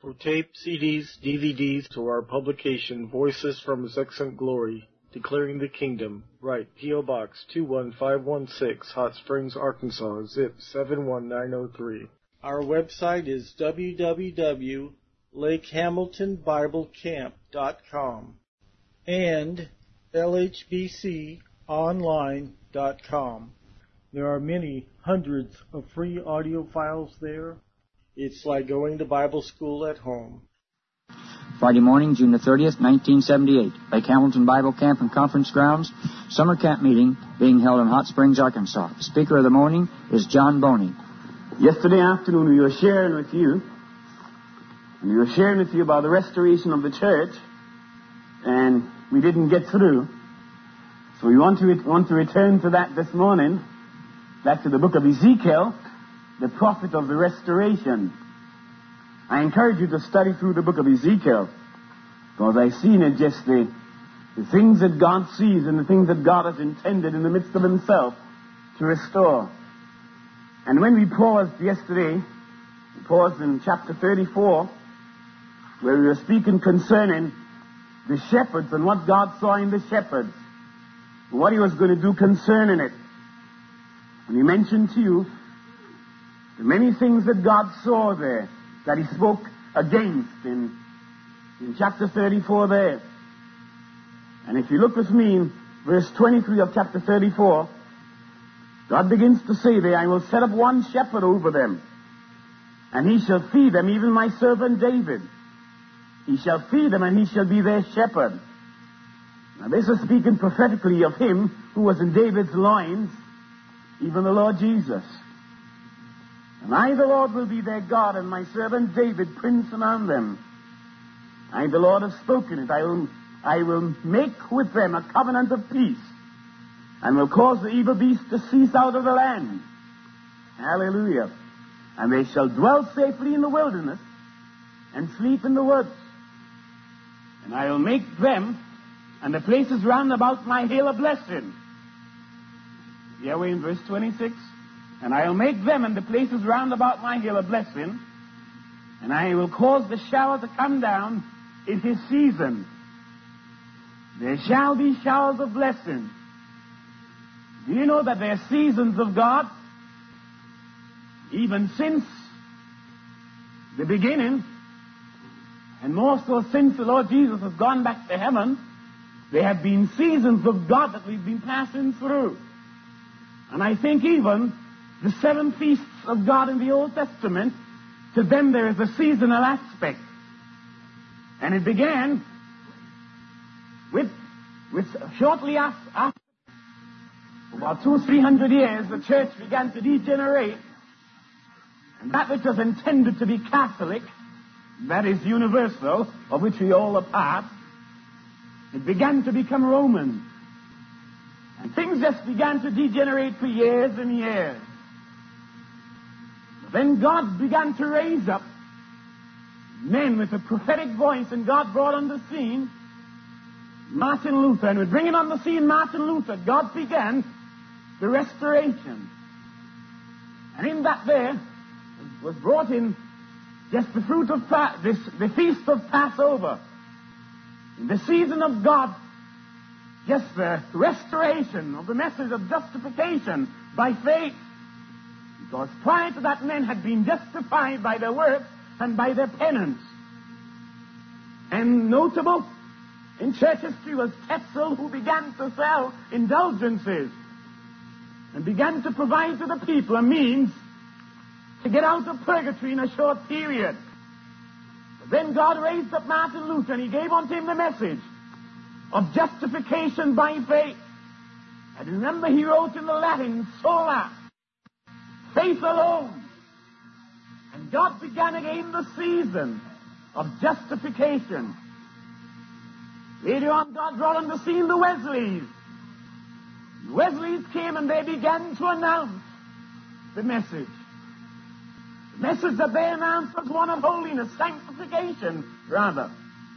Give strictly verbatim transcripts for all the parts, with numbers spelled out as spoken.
For tape, C Ds, D V Ds, to our publication, Voices from His Excellent Glory, Declaring the Kingdom, write P O. Box two one five one six, Hot Springs, Arkansas, zip seven one nine zero three. Our website is w w w dot lake hamilton bible camp dot com and l h b c online dot com. There are many hundreds of free audio files there. It's like going to Bible school at home. Friday morning, June the thirtieth, nineteen seventy-eight. Lake Hamilton Bible Camp and Conference Grounds. Summer camp meeting being held in Hot Springs, Arkansas. The speaker of the morning is John Boney. Yesterday afternoon we were sharing with you, and we were sharing with you about the restoration of the church, and we didn't get through. So we want to, re- want to return to that this morning, back to the book of Ezekiel, the prophet of the restoration. I encourage you to study through the book of Ezekiel, because I've seen it just the, the things that God sees and the things that God has intended in the midst of himself to restore. And when we paused yesterday, we paused in chapter thirty-four, where we were speaking concerning the shepherds and what God saw in the shepherds, and what he was going to do concerning it. And he mentioned to you the many things that God saw there, that he spoke against in, in chapter thirty-four there. And if you look with me in verse twenty-three of chapter thirty-four, God begins to say there, I will set up one shepherd over them, and he shall feed them, even my servant David. He shall feed them, and he shall be their shepherd. Now this is speaking prophetically of him who was in David's loins, even the Lord Jesus. And I, the Lord, will be their God, and my servant David, prince among them. I, the Lord, have spoken it. I will, I will make with them a covenant of peace, and will cause the evil beast to cease out of the land. Hallelujah. And they shall dwell safely in the wilderness, and sleep in the woods. And I will make them, and the places round about my hill, a blessing. Here we in verse twenty-six. And I will make them and the places round about my hill a blessing, and I will cause the shower to come down in his season. There shall be showers of blessing. Do you know that there are seasons of God? Even since the beginning, and more so since the Lord Jesus has gone back to heaven, there have been seasons of God that we've been passing through. And I think even the seven feasts of God in the Old Testament, to them there is a seasonal aspect. And it began with, with shortly after, after about two, three hundred years, the church began to degenerate. And that which was intended to be Catholic, that is universal, of which we all are part, it began to become Roman. And things just began to degenerate for years and years. Then God began to raise up men with a prophetic voice, and God brought on the scene Martin Luther. And with bringing on the scene Martin Luther, God began the restoration. And in that there was brought in just the fruit of pa- this, the feast of Passover. In the season of God, just the restoration of the message of justification by faith. Because prior to that, men had been justified by their works and by their penance. And notable in church history was Tetzel, who began to sell indulgences and began to provide to the people a means to get out of purgatory in a short period. But then God raised up Martin Luther, and he gave unto him the message of justification by faith. And remember, he wrote in the Latin, sola, faith alone. And God began again the season of justification. Later on, God brought on the scene the Wesleys. The Wesleys came and they began to announce the message. The message that they announced was one of holiness, sanctification, rather.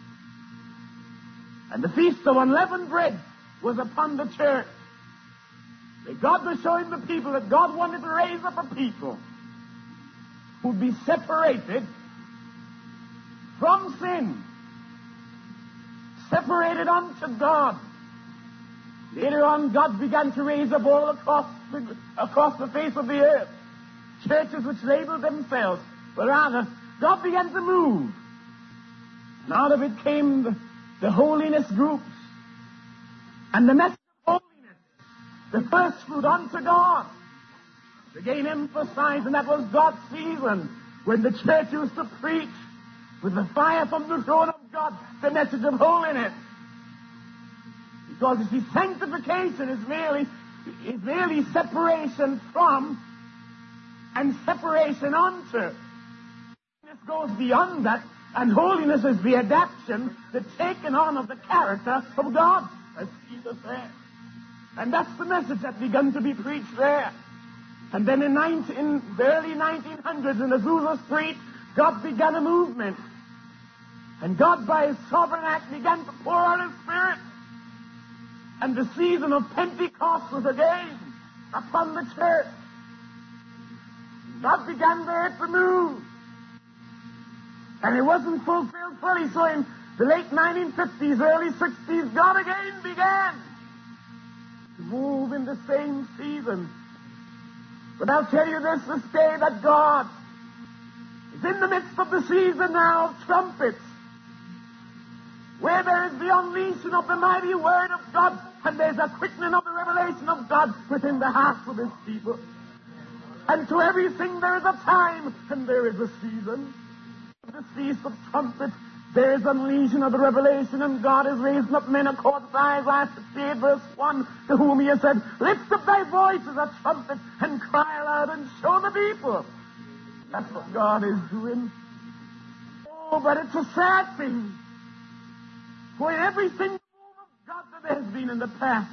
And the Feast of Unleavened Bread was upon the church. That God was showing the people that God wanted to raise up a people who would be separated from sin, separated unto God. Later on, God began to raise up all across the, across the face of the earth churches which labeled themselves, but rather, God began to move. And out of it came the, the holiness groups. And the message of holiness, the first fruit unto God, again emphasized, and that was God's season, when the church used to preach with the fire from the throne of God, the message of holiness. Because you see, sanctification is merely, is merely separation from and separation unto. This goes beyond that, and holiness is the adaptation, the taking on of the character of God, as Jesus said. And that's the message that began to be preached there. And then in, nineteen, in the early nineteen hundreds in Azusa Street, God began a movement. And God, by His sovereign act, began to pour out His Spirit. And the season of Pentecost was again upon the church. God began there to move. And it wasn't fulfilled fully, so in the late nineteen fifties, early sixties, God again began to move in the same season. But I'll tell you this this day, that God is in the midst of the season now of trumpets, where there is the unleashing of the mighty word of God, and there's a quickening of the revelation of God within the hearts of His people. And to everything there is a time, and there is a season. The feast of trumpets, there is unleashing of the revelation, and God is raising up men according to Isaiah sixty-eight, verse one, to whom He has said, lift up thy voice as a trumpet, and cry aloud, and show the people. That's what God is doing. Oh, but it's a sad thing. For in every single move of God that there has been in the past,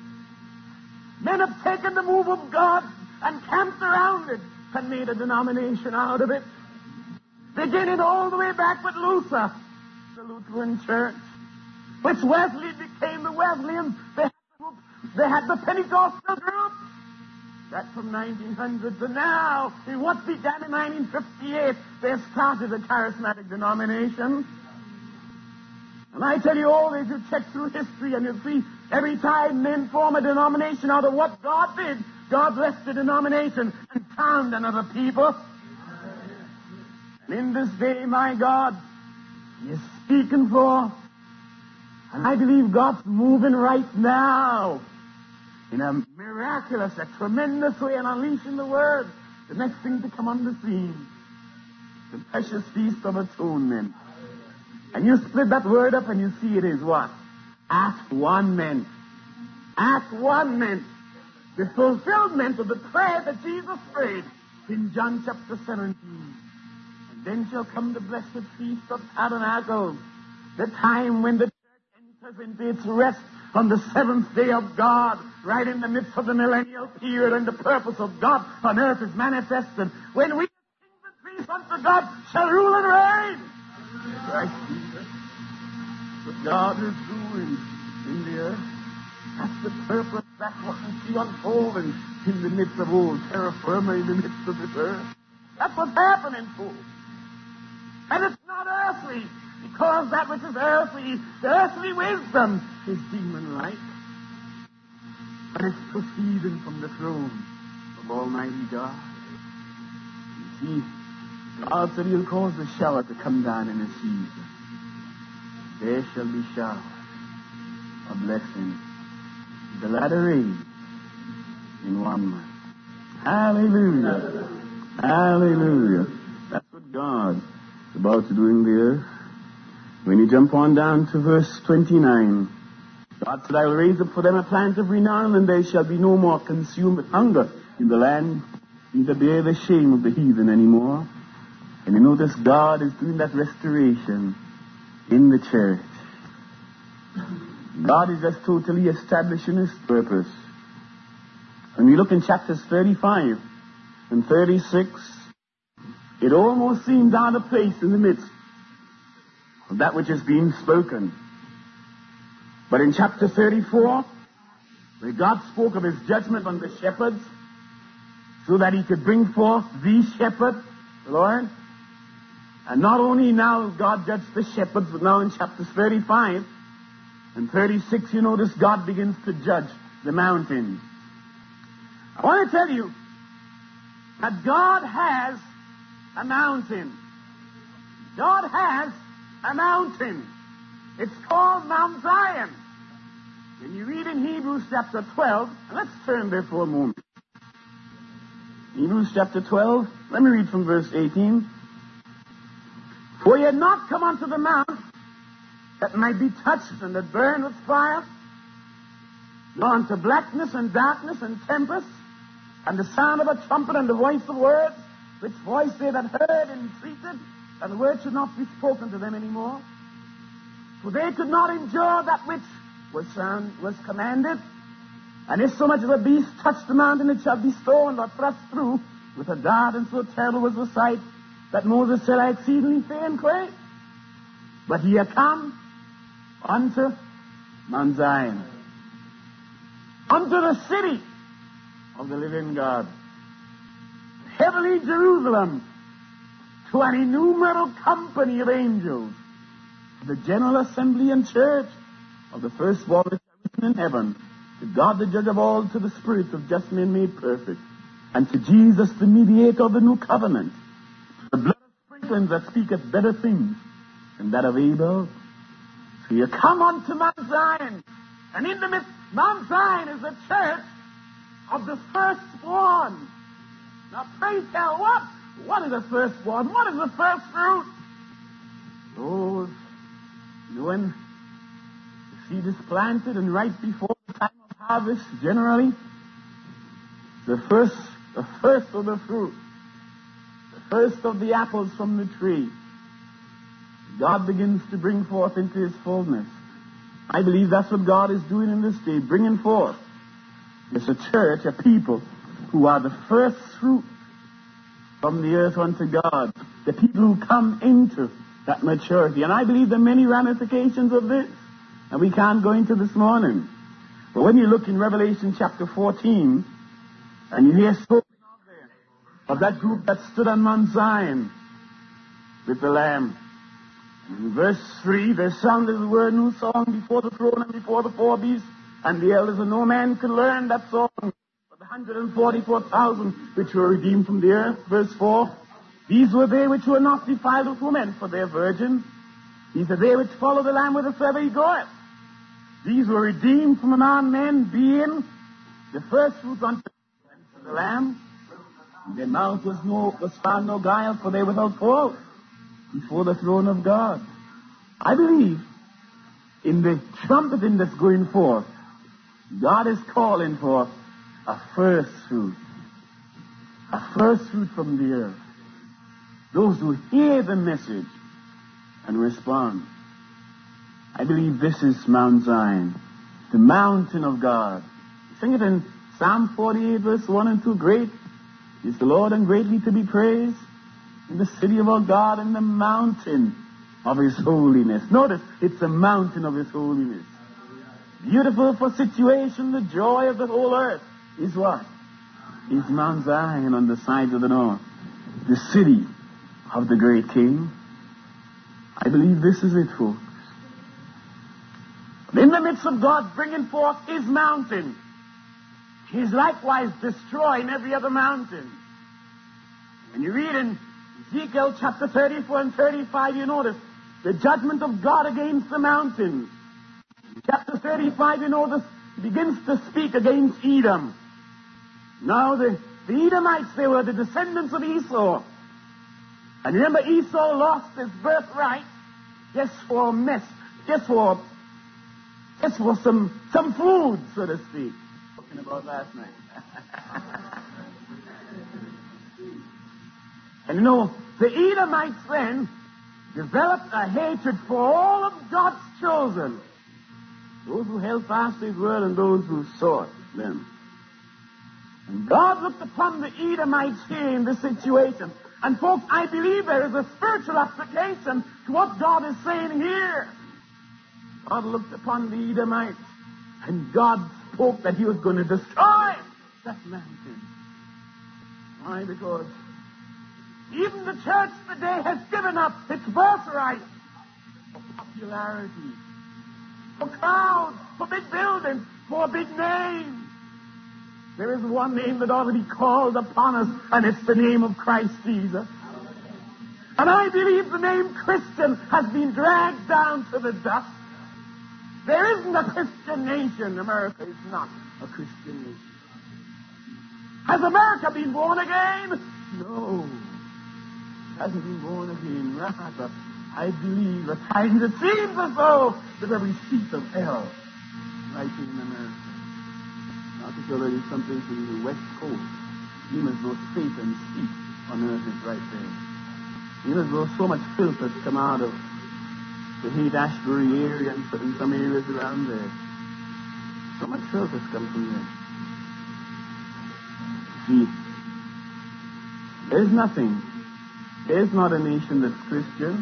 men have taken the move of God and camped around it and made a denomination out of it. Beginning all the way back with Luther, the Lutheran Church, which Wesley became the Wesleyan. They had the, group, they had the Pentecostal group. That's from nineteen hundreds. And now, in what began in nineteen fifty-eight, they started a charismatic denomination. And I tell you all, as you check through history and you see every time men form a denomination out of what God did, God left the denomination and found another people. And in this day, my God, He is speaking forth. And I believe God's moving right now in a miraculous, a tremendous way, and unleashing the Word. The next thing to come on the scene, the precious Feast of Atonement. And you split that word up and you see it is what? At one meant. At one meant. The fulfillment of the prayer that Jesus prayed in John chapter seventeen. And then shall come the blessed Feast of Tabernacles, the time when the church enters into its rest on the seventh day of God, right in the midst of the millennial period, and the purpose of God on earth is manifested, when we as kings and priests unto God shall rule and reign. Christ Jesus. What God is doing in the earth, that's the purpose. That's what we see unfolding in the midst of old terra firma, in the midst of this earth. That's what's happening, folks. And it's not earthly, because that which is earthly, the earthly wisdom, is demon-like. But it's proceeding from the throne of Almighty God. You see, God said He'll cause the shower to come down in the season. There shall be showers of blessing. The latter rain in one month. Hallelujah. Hallelujah. That's what God is about to do in the earth. When you jump on down to verse twenty-nine, God said, I will raise up for them a plant of renown, and they shall be no more consumed with hunger in the land, neither bear the shame of the heathen anymore. And you notice God is doing that restoration in the church. God is just totally establishing His purpose. When we look in chapters thirty-five and thirty-six, it almost seems out of place in the midst of that which is being spoken. But in chapter thirty-four, where God spoke of His judgment on the shepherds, so that He could bring forth the shepherd, the Lord, And not only now God judged the shepherds, but now in chapters thirty-five and thirty-six, you notice God begins to judge the mountains. I want to tell you that God has a mountain. God has a mountain. It's called Mount Zion. And you read in Hebrews chapter twelve, and let's turn there for a moment. Hebrews chapter twelve, let me read from verse eighteen. For ye had not come unto the mount that might be touched and that burned with fire, nor unto blackness and darkness and tempest, and the sound of a trumpet and the voice of words, which voice they that heard entreated, that the word should not be spoken to them any more. For they could not endure that which was sound, was commanded. And if so much as a beast touched the mountain, it shall be stoned or thrust through with a dart, and so terrible was the sight that Moses said, I exceedingly fain quake. But ye are come unto Mount Zion, unto the city of the living God, heavenly Jerusalem, to an innumerable company of angels, to the general assembly and church of the firstborn which are written in heaven, to God the judge of all, to the spirits of just men made perfect, and to Jesus the mediator of the new covenant, to the blood of sprinklings that speaketh better things than that of Abel. So you come unto Mount Zion, and in the midst, Mount Zion is the church of the firstborn. Now pray tell, what? What is the firstborn? What is the first fruit? Those, you know, when the seed is planted and right before the time of harvest, generally, the first, the first of the fruit, the first of the apples from the tree, God begins to bring forth into his fullness. I believe that's what God is doing in this day, bringing forth. It's a church, a people who are the first fruit from the earth unto God, the people who come into that maturity. And I believe there are many ramifications of this, and we can't go into this morning. But when you look in Revelation chapter fourteen, and you hear spoken of there, of that group that stood on Mount Zion with the Lamb. In verse three, there sounded the word new song before the throne and before the four beasts and the elders, and no man could learn that song but the one hundred forty-four thousand which were redeemed from the earth. Verse four, these were they which were not defiled with women, for they are virgins. These are they which follow the Lamb whithersoever he goeth. These were redeemed from among men, being the first fruits unto the Lamb. In their mouth was no was found no guile, for they were without fault before the throne of God. I believe in the trumpeting that's going forth, God is calling for a first fruit. A first fruit from the earth. Those who hear the message and respond. I believe this is Mount Zion, the mountain of God. Sing it in Psalm forty-eight, verse one and two. Great is the Lord and greatly to be praised in the city of our God, in the mountain of his holiness. Notice, it's the mountain of his holiness. Beautiful for situation, the joy of the whole earth is what? Is Mount Zion on the sides of the north, the city of the great King. I believe this is it, folks. In the midst of God bringing forth his mountain, he is likewise destroying every other mountain. And you read in Ezekiel chapter thirty-four and thirty-five, you notice the judgment of God against the mountains. In chapter thirty-five, you notice he begins to speak against Edom. Now, the, the Edomites, they were the descendants of Esau. And remember, Esau lost his birthright just for a mess, just for, just for some, some food, so to speak. Talking about last night. And you know, the Edomites then developed a hatred for all of God's chosen. Those who held fast to his word and those who sought them. And God looked upon the Edomites here in this situation. And folks, I believe there is a spiritual application to what God is saying here. God looked upon the Edomites, and God spoke that he was going to destroy that mountain. Why? Because Even the church today has given up its birthright for popularity, for crowds, for big buildings, for a big name. There is one name that ought to be called upon us, and it's the name of Christ Jesus. And I believe the name Christian has been dragged down to the dust. There isn't a Christian nation. America is not a Christian nation. Has America been born again? No. It hasn't been born again. Rather, I believe at times it seems as though the very seat of hell right in America. Particularly someplace in the West Coast. Even as though Satan's seat on earth is right there. Even as though so much filth has come out of the Haight-Ashbury area and in some areas around there. So much filth has come from there. See, there's nothing. There's not a nation that's Christian.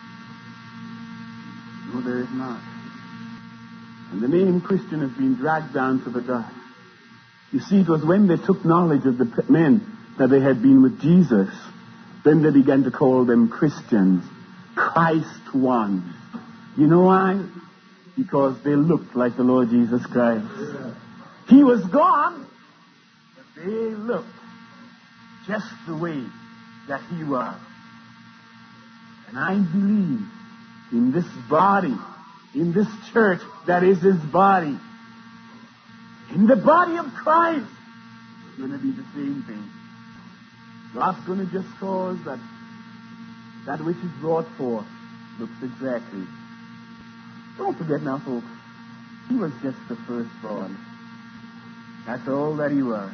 No, there is not. And the name Christian has been dragged down to the dust. You see, it was when they took knowledge of the men that they had been with Jesus, then they began to call them Christians, Christ ones. You know why? Because they looked like the Lord Jesus Christ. He was gone, but they looked just the way that he was. And I believe in this body, in this church that is his body, in the body of Christ, it's going to be the same thing. God's going to just cause that that which is brought forth looks exactly. Don't forget now, folks, he was just the firstborn. That's all that he was.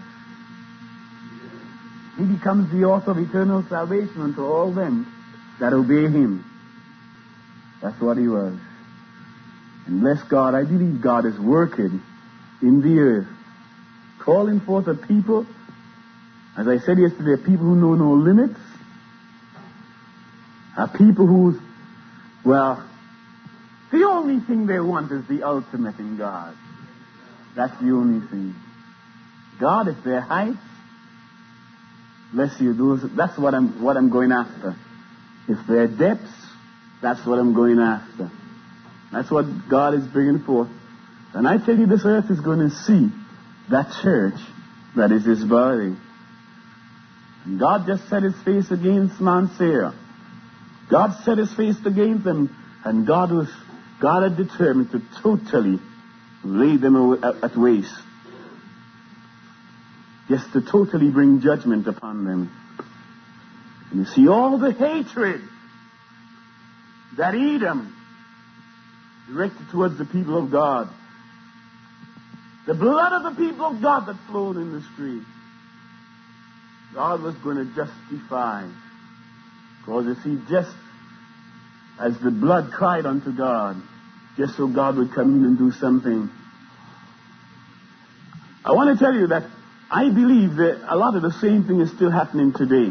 He becomes the author of eternal salvation unto all them that obey him. That's what he was. And bless God, I believe God is working in the earth, calling forth a people, as I said yesterday, a people who know no limits, a people who, well, the only thing they want is the ultimate in God. That's the only thing. God, if they're heights, bless you, those, that's what I'm, what I'm going after. If they're depths, that's what I'm going after. That's what God is bringing forth. And I tell you, this earth is going to see that church that is his body. And God just set his face against Mount Seir. God set his face against them, and God was, God had determined to totally lay them at waste. Just to totally bring judgment upon them. And you see all the hatred that Edom directed towards the people of God. The blood of the people of God that flowed in the street. God was going to justify. Because you see, just as the blood cried unto God, just so God would come in and do something. I want to tell you that I believe that a lot of the same thing is still happening today.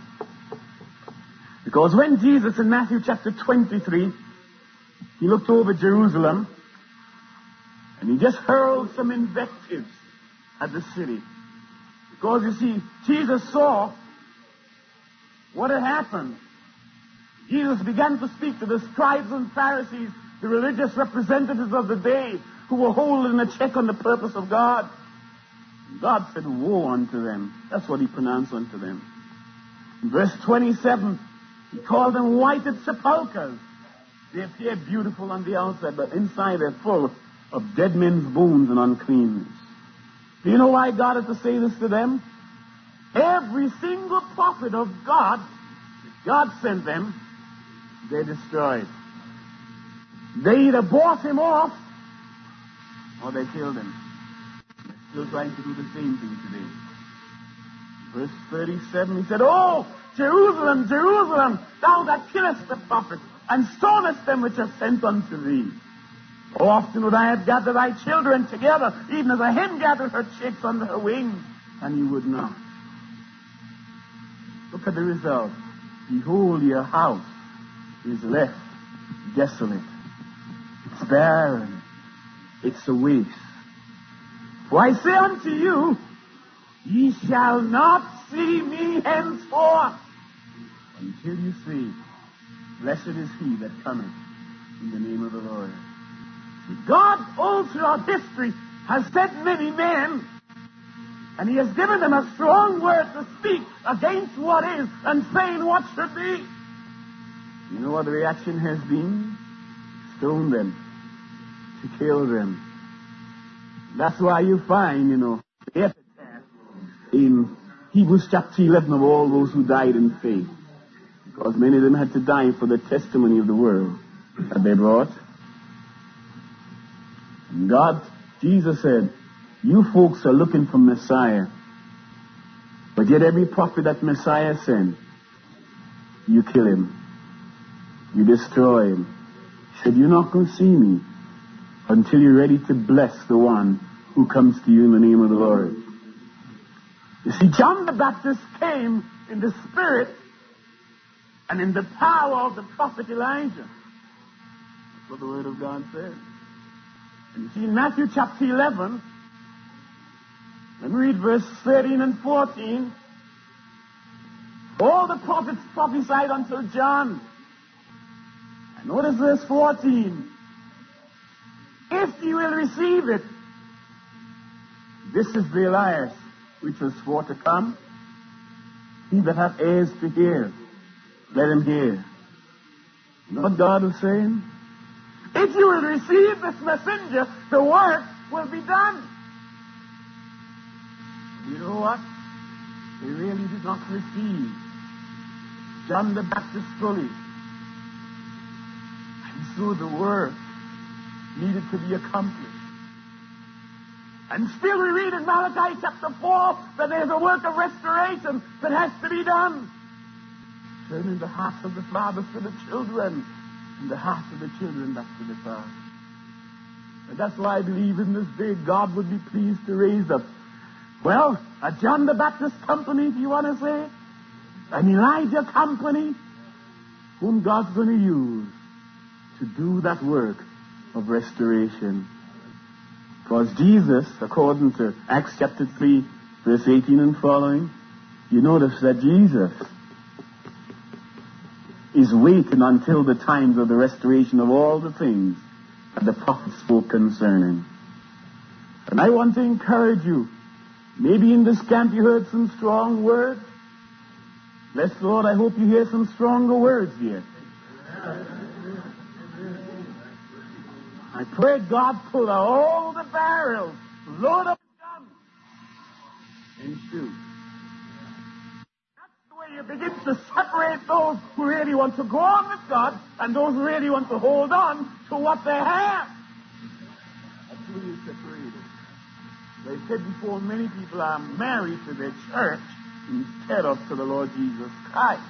Because when Jesus in Matthew chapter twenty-three, he looked over Jerusalem, and he just hurled some invectives at the city. Because, you see, Jesus saw what had happened. Jesus began to speak to the scribes and Pharisees, the religious representatives of the day, who were holding a check on the purpose of God. God said, woe unto them. That's what he pronounced unto them. In verse twenty-seven, he called them whited sepulchres. They appear beautiful on the outside, but inside they're full of dead men's bones and uncleanness. Do you know why God had to say this to them? Every single prophet of God, God sent them, they destroyed. They either bought him off or they killed him. They're still trying to do the same thing today. Verse thirty-seven, he said, Oh, Jerusalem, Jerusalem, thou that killest the prophets, and stonest them which are sent unto thee. Oh, often would I have gathered thy children together, even as a hen gathers her chicks under her wings, and you would not. Look at the result. Behold, your house is left desolate. It's barren. It's a waste. For I say unto you, ye shall not see me henceforth, until you say, blessed is he that cometh in the name of the Lord. God, all throughout history, has sent many men, and he has given them a strong word to speak against what is and saying what should be. You know what the reaction has been? Stone them, to kill them. That's why you find, you know, the epitaph in Hebrews chapter eleven of all those who died in faith. Because many of them had to die for the testimony of the word that they brought. And God, Jesus said, you folks are looking for Messiah. But yet every prophet that Messiah sent, you kill him. You destroy him. He said, you're not going to see me until you're ready to bless the one who comes to you in the name of the Lord. You see, John the Baptist came in the spirit and in the power of the prophet Elijah. That's what the word of God says. And you see, in Matthew chapter eleven, let me read verse thirteen and fourteen. All the prophets prophesied until John. And notice verse fourteen. If you will receive it, this is the Elias which was for to come. He that hath ears to hear, let him hear. You know what God was saying? If you will receive this messenger, the work will be done. You know what? They really did not receive John the Baptist fully. And so the work needed to be accomplished. And still we read in Malachi chapter four that there's a work of restoration that has to be done. Turning the hearts of the fathers to the children, and the hearts of the children back to the fathers. And that's why I believe in this day God would be pleased to raise up, well, a John the Baptist company, if you want to say, an Elijah company, whom God's going to use to do that work of restoration. Because Jesus, according to Acts chapter three, verse eighteen and following, you notice that Jesus is waiting until the times of the restoration of all the things that the prophets spoke concerning. And I want to encourage you, maybe in this camp you heard some strong words. Bless the Lord, I hope you hear some stronger words here. I pray God pull out all the barrels, load up guns, and shoot. That's the way you begin to separate those who really want to go on with God and those who really want to hold on to what they have. That's the way you separate it. As I said before, many people are married to their church instead of to the Lord Jesus Christ.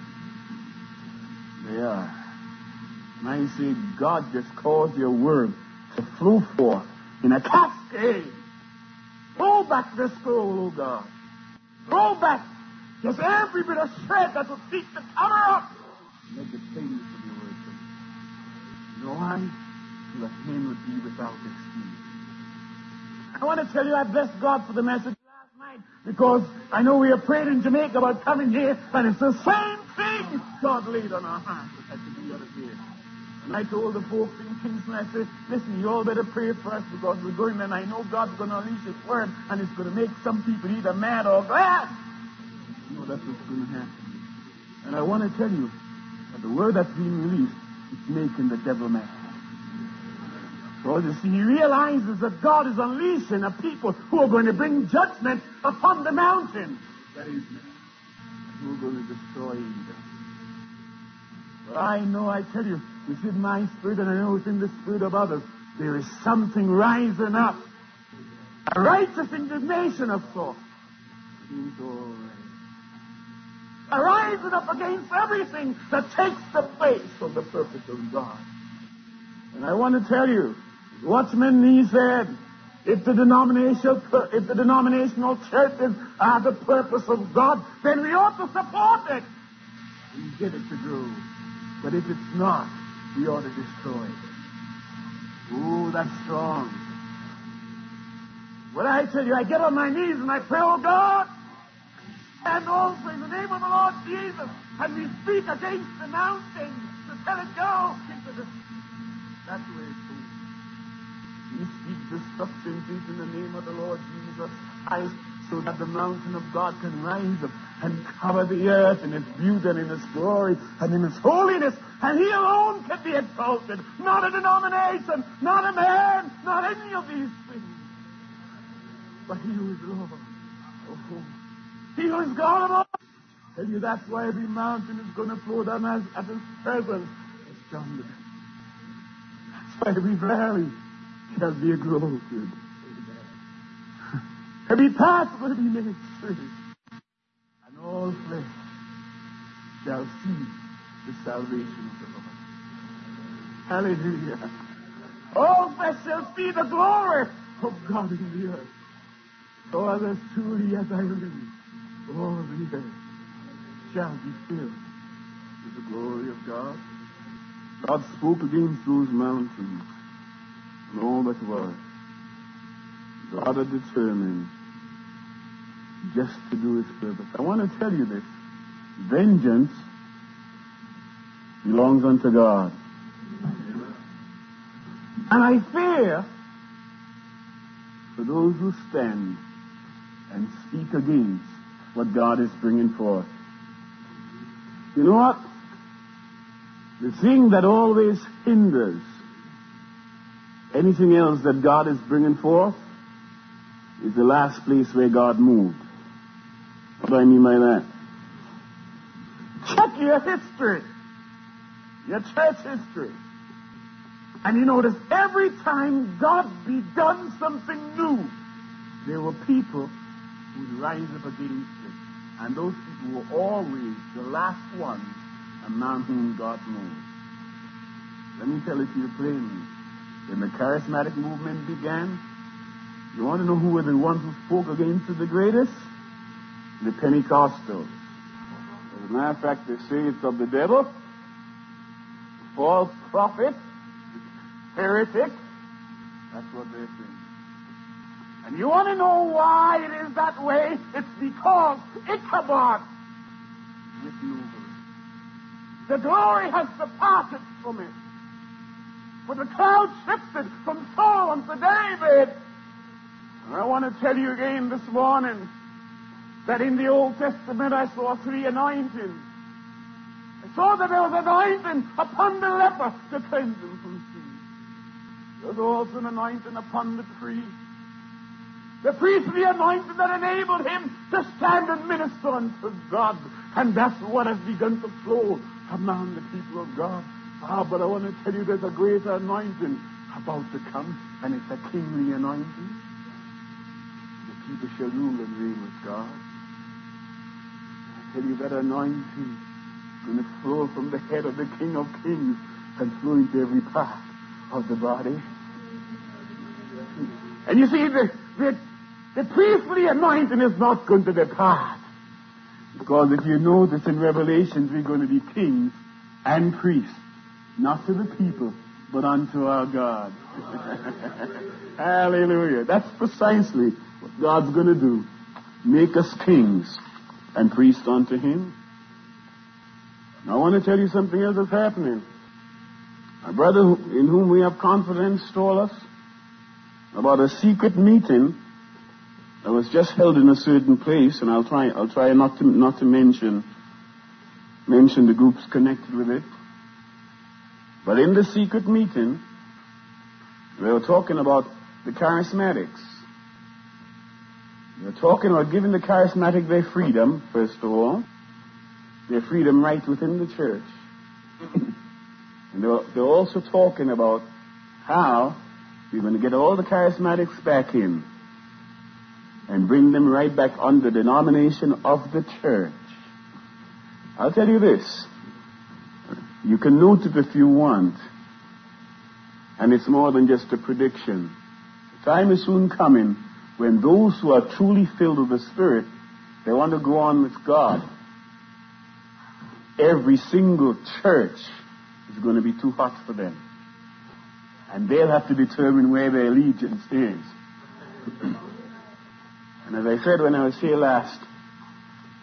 They are. And I say, God just caused your word to flow forth in a cascade. Roll back this scroll, oh God. Roll back just every bit of shred that will seek to cover up. Make it plain to your word. You know why? So that men would be without excuse. I want to tell you, I bless God for the message last night because I know we have prayed in Jamaica about coming here, and it's the same thing God laid on our hearts as to be other here. And I told the folks in Kingston, I said, listen, you all better pray for us because we're going, and I know God's going to unleash His word, and it's going to make some people either mad or glad. You know, that's what's going to happen. And I want to tell you that the word that's being released is making the devil mad. Because you see, he realizes that God is unleashing a people who are going to bring judgment upon the mountain. That is, who are going to destroy Egypt. But I know, I tell you, it's in my spirit, and I know it's in the spirit of others. There is something rising up. A righteous indignation of sorts. A rising up against everything that takes the place of the purpose of God. And I want to tell you, Watchman Nee said, if the denominational, if the denominational churches are the purpose of God, then we ought to support it and get it to grow. But if it's not, we ought to destroy it. Oh, that's strong. What I tell you, I get on my knees and I pray, oh God, And also in the name of the Lord Jesus, and we speak against the mountain to tell it go into the... That's where it goes. We speak destruction in the name of the Lord Jesus Christ, so that the mountain of God can rise up and cover the earth in its beauty and in its glory and in its holiness. And He alone can be exalted. Not a denomination, not a man, not any of these things. But He who is Lord. Oh, He who is God of all. I tell you, that's why every mountain is going to flow down as, at His presence. It's John the Baptist. That's why every valley shall be exalted. Every path is going to be made straight. And all flesh shall see the salvation of the Lord. Hallelujah. All flesh shall see the glory of God in the earth. For as truly as I live, all the earth shall be filled with the glory of God. God spoke against those mountains and all that was. God had determined just to do His purpose. I want to tell you this. Vengeance belongs unto God. And I fear for those who stand and speak against what God is bringing forth. You know what? The thing that always hinders anything else that God is bringing forth is the last place where God moved. What do I mean by that? Check your history, your church history, and you notice every time God begun something new, there were people who would rise up against it. And those people were always the last ones among whom God moved. Let me tell it to you plainly. When the charismatic movement began, you want to know who were the ones who spoke against it the greatest? The Pentecostals. As a matter of fact, they say it's of the devil, false prophet, heretic. That's what they're saying. And you want to know why it is that way? It's because Ichabod written over it. The glory has departed from it. But the cloud shifted from Saul unto David. And I want to tell you again this morning that in the Old Testament I saw three anointings. I saw that there was anointing upon the leper to cleanse him from sin. There was also an anointing upon the priest. The priestly anointing that enabled him to stand and minister unto God. And that's what has begun to flow among the people of God. Ah, but I want to tell you there's a greater anointing about to come, and it's a kingly anointing. The people shall rule and reign with God. I tell you that anointing is going to flow from the head of the King of Kings and flow into every part of the body. And you see, the, the, the priestly anointing is not going to depart. Because if you notice in Revelations, we're going to be kings and priests. Not to the people, but unto our God. Hallelujah. That's precisely what God's going to do. Make us kings and priests unto Him. Now I want to tell you something else that's happening. A brother in whom we have confidence told us about a secret meeting that was just held in a certain place, and I'll try I'll try not to not to mention mention the groups connected with it. But in the secret meeting, they were talking about the charismatics. They were talking about giving the charismatic their freedom, first of all, their freedom right within the church. And they were, they were also talking about how we're going to get all the charismatics back in and bring them right back under the denomination of the church. I'll tell you this. You can note it if you want. And it's more than just a prediction. The time is soon coming when those who are truly filled with the Spirit, they want to go on with God. Every single church is going to be too hot for them. And they'll have to determine where their allegiance is. And as I said when I was here last,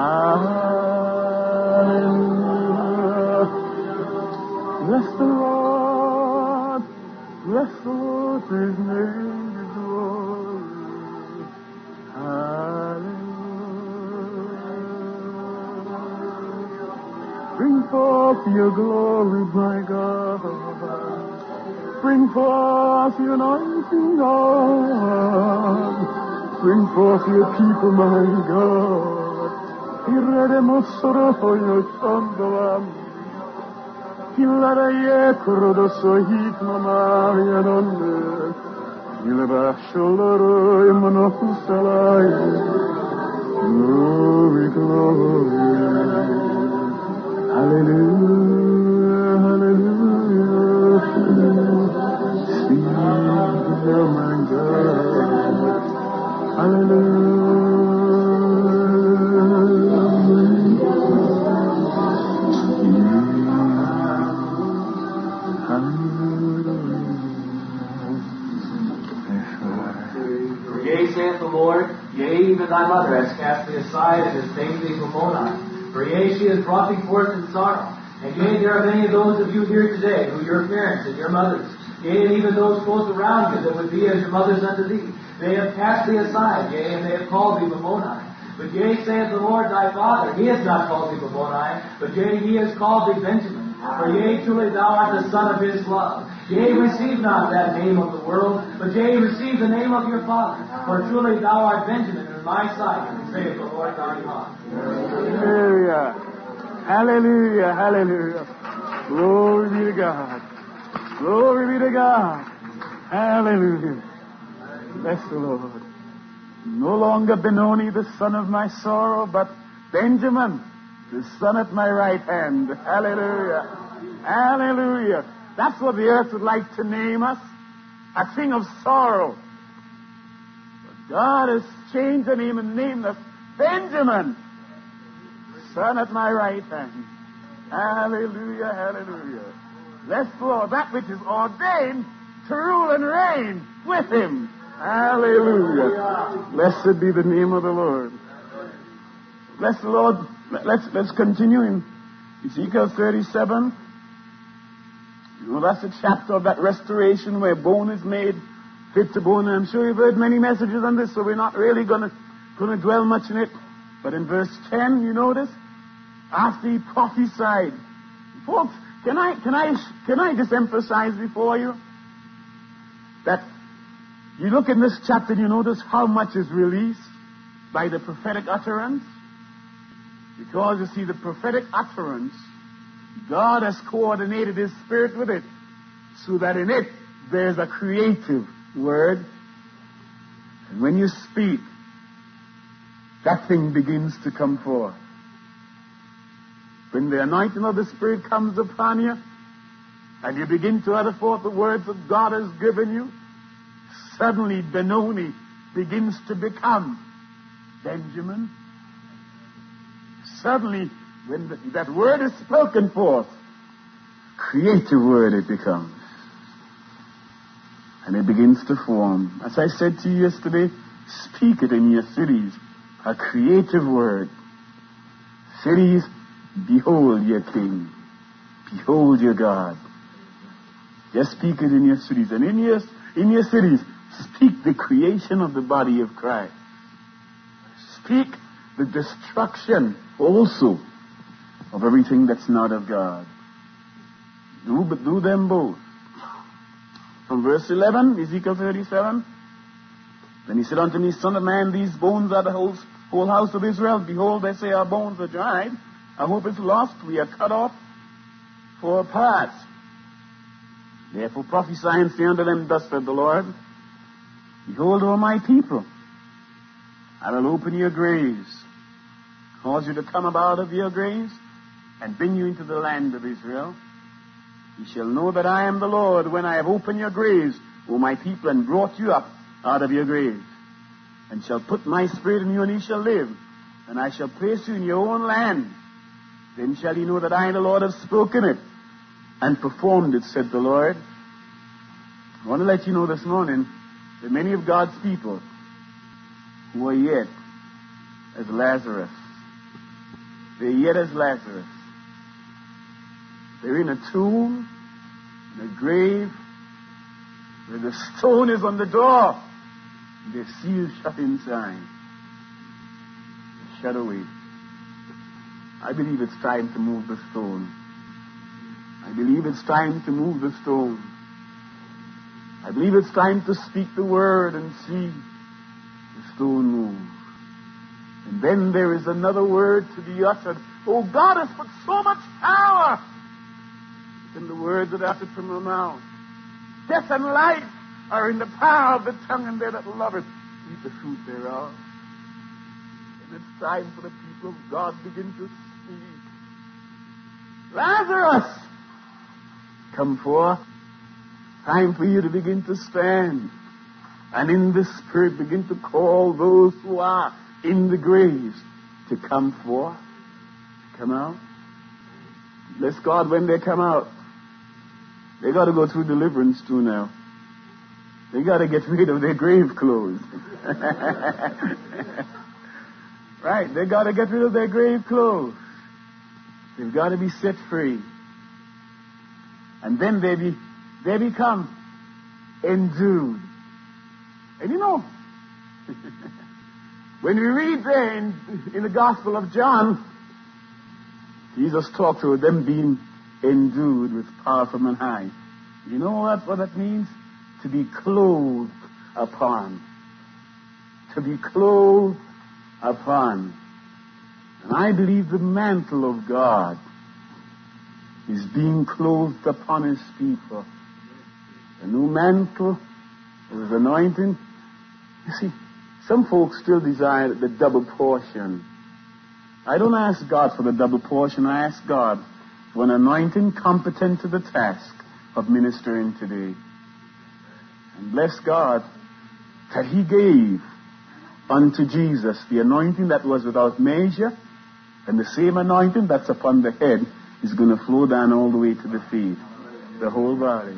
Hallelujah. Bless the Lord. Bless the Lord. His name is glory. Hallelujah. Bring forth your glory, my God. Bring forth your anointing, God. Bring forth your people, my God. Irrede soroyo sandoam. Illara ye kurodo sohit mamaya nonne. Ilaba sholoro imonokusalai. Glory, glory. Hallelujah, hallelujah. Sing, oh my God. Hallelujah. Yea, saith the Lord, yea, even thy mother has cast thee aside and has made thee Pomona. For yea, she has brought thee forth in sorrow. And yea, there are many of those of you here today who your parents and your mothers, yea, and even those close around you that would be as your mothers unto thee, they have cast thee aside, yea, and they have called thee Pomona. But yea, saith the Lord thy Father, he has not called thee Pomona, but yea, he has called thee Benjamin. For yea, truly thou art the son of his love. Yea, receive not that name of the world, but yea, receive the name of your Father. For truly thou art Benjamin in my sight, saith the Lord thy God. Hallelujah. Hallelujah. Hallelujah. Glory be to God. Glory be to God. Hallelujah. Bless the Lord. No longer Benoni, the son of my sorrow, but Benjamin, the son at my right hand. Hallelujah. Hallelujah. That's what the earth would like to name us. A thing of sorrow. But God has changed the name and named us Benjamin, son at my right hand. Hallelujah, hallelujah. Bless the Lord, that which is ordained to rule and reign with him. Hallelujah. Blessed be the name of the Lord. Bless the Lord. Let's, let's continue in Ezekiel thirty-seven. You know, that's a chapter of that restoration where bone is made fit to bone. And I'm sure you've heard many messages on this, so we're not really going to going to dwell much in it. But in verse ten, you notice, after he prophesied, folks, can I can I can I just emphasize before you that you look in this chapter and you notice how much is released by the prophetic utterance? Because you see, the prophetic utterance, God has coordinated his spirit with it, so that in it there's a creative word. And when you speak, that thing begins to come forth. When the anointing of the Spirit comes upon you, and you begin to utter forth the words that God has given you, suddenly Benoni begins to become Benjamin. Suddenly, when the, that word is spoken forth, creative word it becomes. And it begins to form. As I said to you yesterday, speak it in your cities. A creative word. Cities, behold your King. Behold your God. Just speak it in your cities. And in your, in your cities, speak the creation of the body of Christ. Speak the destruction also of everything that's not of God. Do, but do them both. From verse eleven, Ezekiel thirty-seven, then he said unto me, Son of man, these bones are the whole, whole house of Israel. Behold, they say our bones are dried. Our hope is lost. We are cut off for a part. Therefore prophesy and say unto them, Thus said the Lord, Behold, O my people, I will open your graves, cause you to come up out of your graves, and bring you into the land of Israel. You shall know that I am the Lord when I have opened your graves, O my people, and brought you up out of your graves, and shall put my spirit in you, and ye shall live, and I shall place you in your own land. Then shall ye know that I, the Lord, have spoken it, and performed it, said the Lord. I want to let you know this morning that many of God's people who are yet as Lazarus They're yet as Lazarus. They're in a tomb, in a grave, where the stone is on the door. And they're sealed shut inside. Shut away. I believe it's time to move the stone. I believe it's time to move the stone. I believe it's time to speak the word and see the stone move. And then there is another word to be uttered. Oh, God has put so much power in the words that are uttered from the mouth. Death and life are in the power of the tongue, and they that love it eat the fruit thereof. And it's time for the people of God to begin to speak. Lazarus, come forth. Time for you to begin to stand. And in the Spirit begin to call those who are in the graves to come forth. Come out. Bless God, when they come out, they got to go through deliverance too now. They got to get rid of their grave clothes. Right, they got to get rid of their grave clothes. They've got to be set free. And then they be, they become endued. And you know, when we read there in, in the Gospel of John, Jesus talked to them being endued with power from on high. You know what, what that means? To be clothed upon. To be clothed upon. And I believe the mantle of God is being clothed upon his people. A new mantle with anointing. You see, some folks still desire the double portion. I don't ask God for the double portion. I ask God for an anointing competent to the task of ministering today. And bless God that he gave unto Jesus the anointing that was without measure, and the same anointing that's upon the head is going to flow down all the way to the feet, the whole body.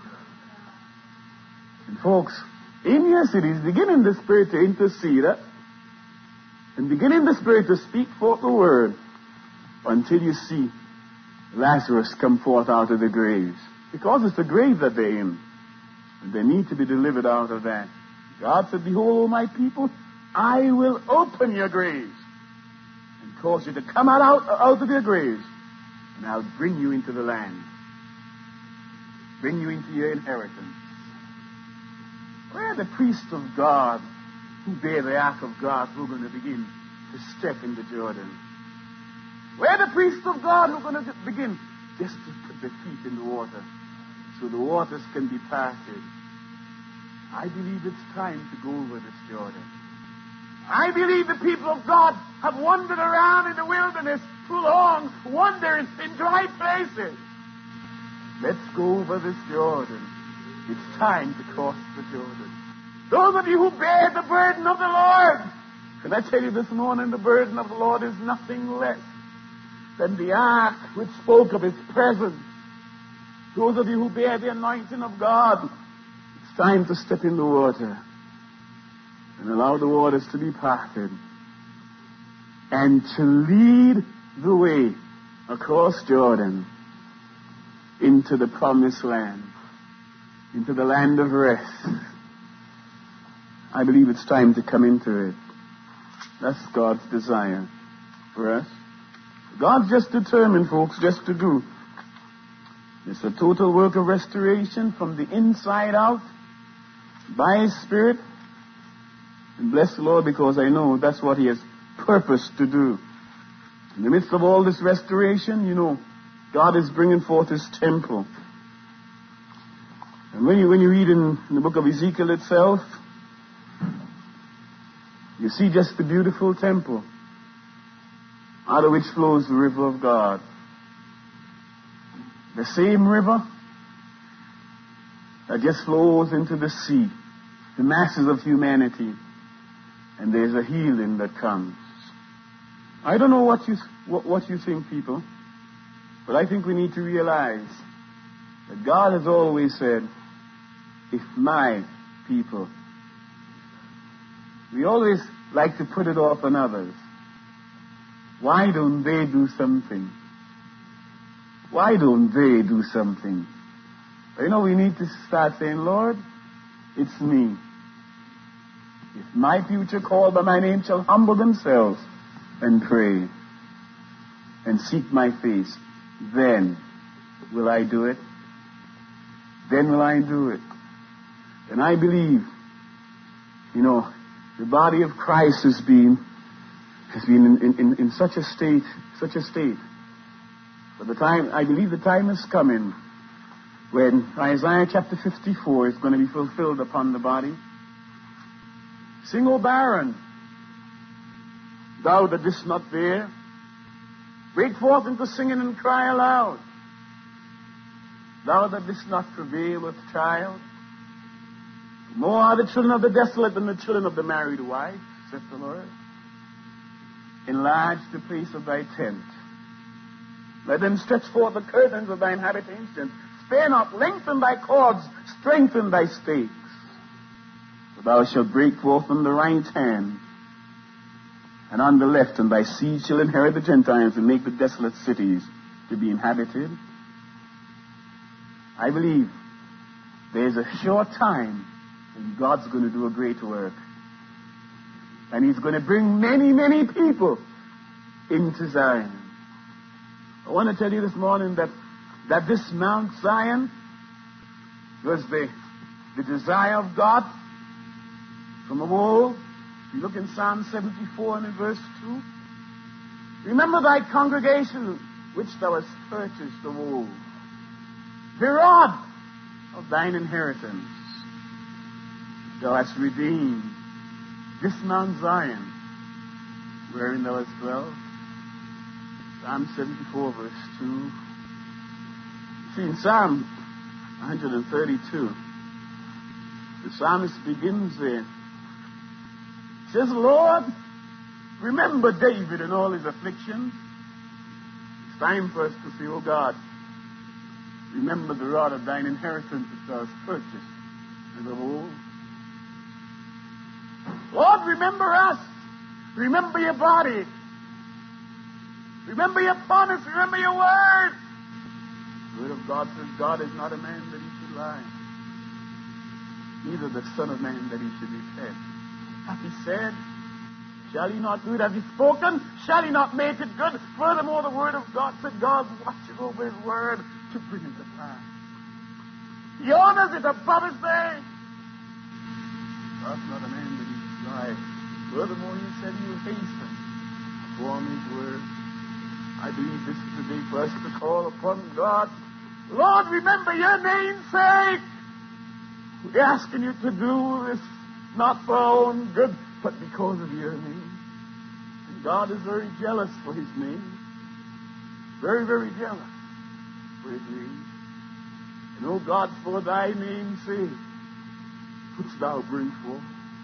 And folks, in your cities, begin in the Spirit to intercede, eh? And begin in the Spirit to speak forth the word until you see Lazarus come forth out of the graves. Because it's the grave that they're in. And they need to be delivered out of that. God said, behold, O my people, I will open your graves and cause you to come out, out, out of your graves. And I'll bring you into the land. Bring you into your inheritance. Where are the priests of God who bear the ark of God who are going to begin to step into Jordan? Where are the priests of God who are going to begin just to put their feet in the water so the waters can be parted? I believe it's time to go over this Jordan. I believe the people of God have wandered around in the wilderness too long, wandering in dry places. Let's go over this Jordan. It's time to cross the Jordan. Those of you who bear the burden of the Lord, can I tell you this morning, the burden of the Lord is nothing less than the ark which spoke of his presence. Those of you who bear the anointing of God, it's time to step in the water and allow the waters to be parted and to lead the way across Jordan into the promised land, into the land of rest. I believe it's time to come into it. That's God's desire for us. God's just determined, folks, just to do. It's a total work of restoration from the inside out by his Spirit. And bless the Lord, because I know that's what he has purposed to do. In the midst of all this restoration, you know, God is bringing forth his temple. And when you, when you read in, in the book of Ezekiel itself, you see just the beautiful temple out of which flows the river of God. The same river that just flows into the sea, the masses of humanity, and there's a healing that comes. I don't know what you, what, what you think, people, but I think we need to realize that God has always said, if my people. We always like to put it off on others. Why don't they do something? Why don't they do something? You know, we need to start saying, Lord, it's me. If my future called by my name shall humble themselves and pray and seek my face, then will I do it. Then will I do it. And I believe, you know, the body of Christ has been has been in, in, in such a state, such a state. But the time, I believe the time is coming when Isaiah chapter fifty-four is going to be fulfilled upon the body. Sing, O barren, thou that didst not bear, break forth into singing and cry aloud. Thou that didst not travail with child, more are the children of the desolate than the children of the married wife, saith the Lord. Enlarge the place of thy tent. Let them stretch forth the curtains of thine habitation. Spare not, lengthen thy cords, strengthen thy stakes. For thou shalt break forth on the right hand, and on the left, and thy seed shall inherit the Gentiles and make the desolate cities to be inhabited. I believe there's a short time when God's going to do a great work. And he's going to bring many, many people into Zion. I want to tell you this morning that, that this Mount Zion was the, the desire of God from of old. You look in Psalm seventy-four and in verse two. Remember thy congregation which thou hast purchased of old, the rod of thine inheritance. Thou hast redeemed this Mount Zion, wherein thou hast dwelt. Psalm seventy-four, verse two. See, in Psalm one thirty-two, the psalmist begins there. He says, Lord, remember David and all his afflictions. It's time for us to say, oh God, remember the rod of thine inheritance that thou hast purchased as of old. Lord, remember us. Remember your body. Remember your promise. Remember your word. The word of God says, God is not a man that he should lie, neither the Son of Man that he should repent. Hath he said, shall he not do it? Has he spoken? Shall he not make it good? Furthermore, the word of God said, God watches over his word to bring it to pass. He honors it above his name. God's not a man that he should lie. Furthermore, he said he will hasten to perform his word. I believe this is the day for us to call upon God. Lord, remember your name's sake. We're asking you to do this not for our own good, but because of your name. And God is very jealous for his name. Very, very jealous for his name. And, oh God, for thy name's sake, wouldst thou bring forth.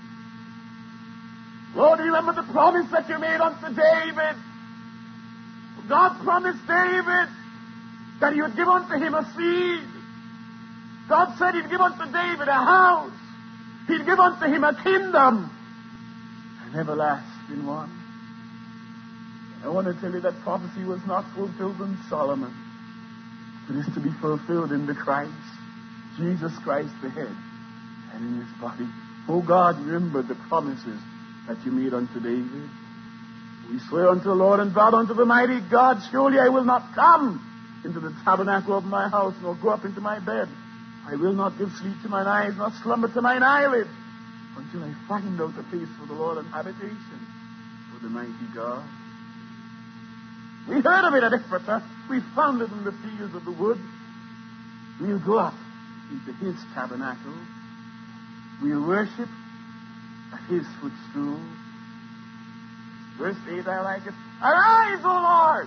Lord, remember the promise that you made unto David. God promised David that he would give unto him a seed. God said he'd give unto David a house. He'd give unto him a kingdom, an everlasting one. I want to tell you that prophecy was not fulfilled in Solomon. It is to be fulfilled in the Christ, Jesus Christ the head, and in his body. Oh God, remember the promises that you made unto David. We swear unto the Lord and vowed unto the mighty God, surely I will not come into the tabernacle of my house, nor go up into my bed. I will not give sleep to mine eyes, nor slumber to mine eyelids, until I find out a place for the Lord and habitation for the mighty God. We heard of it at Ephratah. We found it in the fields of the wood. We'll go up into his tabernacle. We'll worship at his footstool. Verse eight, I like it. Arise, O Lord,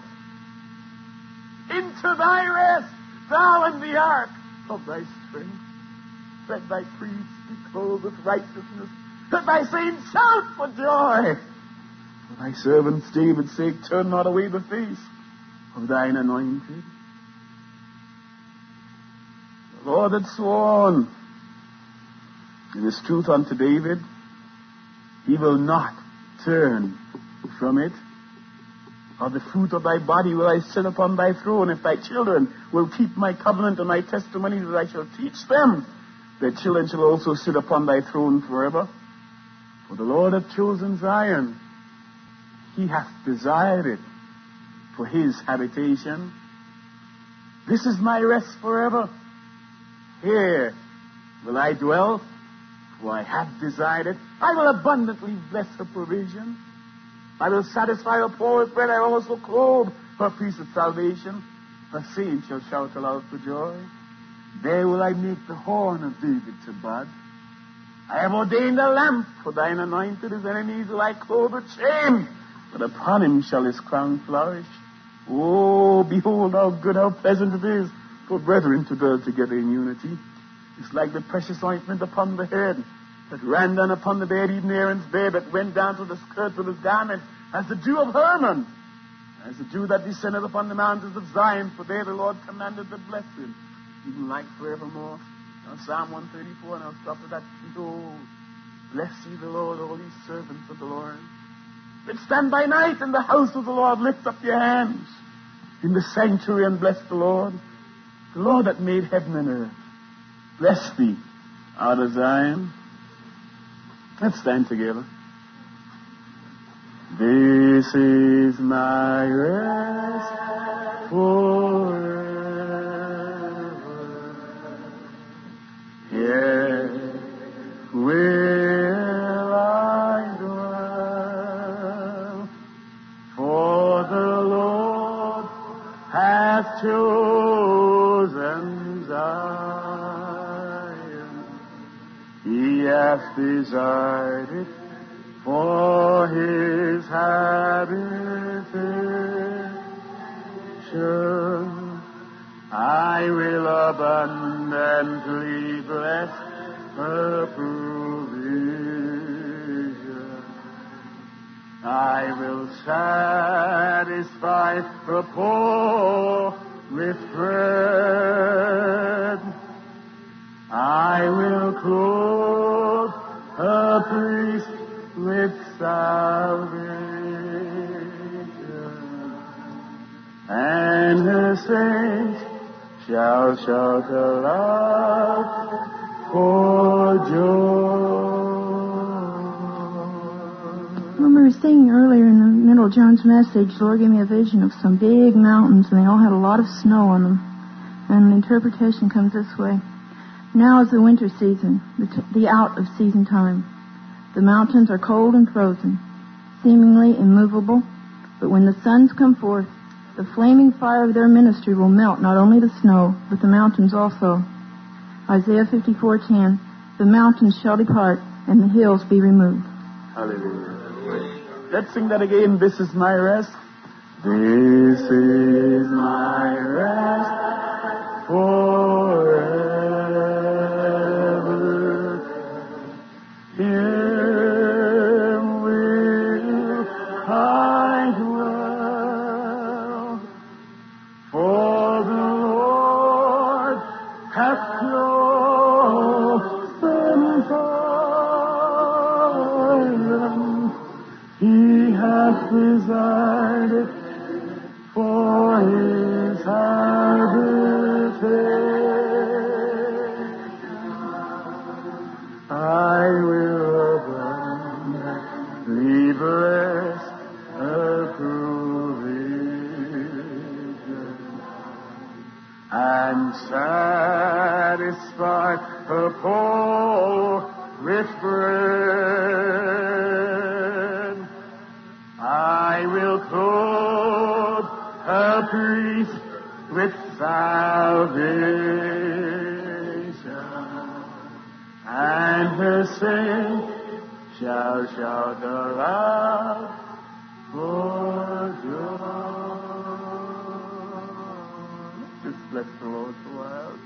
into thy rest, thou and the ark of thy strength. Let thy priests be clothed with righteousness. Let thy saints shout for joy. For thy servant's David's sake, turn not away the face of thine anointed. The Lord had sworn in his truth unto David, he will not turn from it. Of the fruit of thy body will I sit upon thy throne. If thy children will keep my covenant and my testimony that I shall teach them, their children shall also sit upon thy throne forever. For the Lord hath chosen Zion. He hath desired it for his habitation. This is my rest forever. Here will I dwell, for I have desired it. I will abundantly bless her provision. I will satisfy her poor with bread. I will also clothe her peace with salvation. Her saints shall shout aloud for joy. There will I make the horn of David to bud. I have ordained a lamp for thine anointed. His enemies will I clothe with shame, but upon him shall his crown flourish. Oh, behold how good, how pleasant it is for brethren to dwell together in unity. It's like the precious ointment upon the head, that ran down upon the bed, even Aaron's bed, that went down to the skirts of his garment, as the dew of Hermon, as the dew that descended upon the mountains of Zion, for there the Lord commanded the blessing, even like forevermore. Now Psalm one thirty-four, and I'll stop at that. Behold, bless ye the Lord, all ye servants of the Lord. That stand by night in the house of the Lord, lift up your hands in the sanctuary and bless the Lord. The Lord that made heaven and earth, bless thee out of Zion. Let's stand together. This is my rest forever. Here will I dwell, for the Lord hath chosen Zion. He hath desired it for his habitation. I will abundantly bless her provision. I will satisfy the poor with bread. I will clothe her priest with salvation, and her saints shall shout aloud for joy. When we were singing earlier in the middle of John's message, the Lord gave me a vision of some big mountains, and they all had a lot of snow on them. And the interpretation comes this way. Now is the winter season, the, t- the out of season time. The mountains are cold and frozen, seemingly immovable, but when the suns come forth, the flaming fire of their ministry will melt not only the snow, but the mountains also. Isaiah fifty-four ten, the mountains shall depart, and the hills be removed. Hallelujah. Let's sing that again. This is my rest. This is my rest forever. Here will I dwell, for the Lord hath chosen Zion. He hath desired it for his habitation. I will abundantly bless her provision and satisfy her poor with bread. I will clothe her priest with salvation, and her saints shall shout aloud for joy. Just bless the Lord for a while.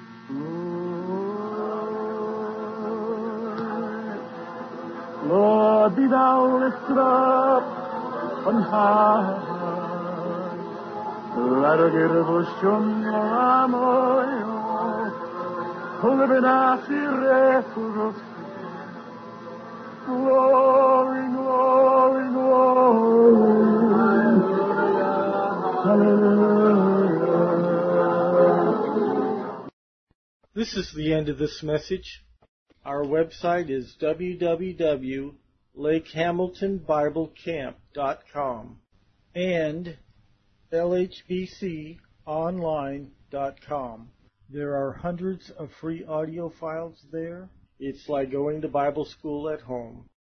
Lord, Lord, be thou lifted up on high. Let her get a bush on your amoyo. Glory, glory, glory. This is the end of this message. Our website is w w w dot lake hamilton bible camp dot com and l h b c online dot com. There are hundreds of free audio files there. It's like going to Bible school at home.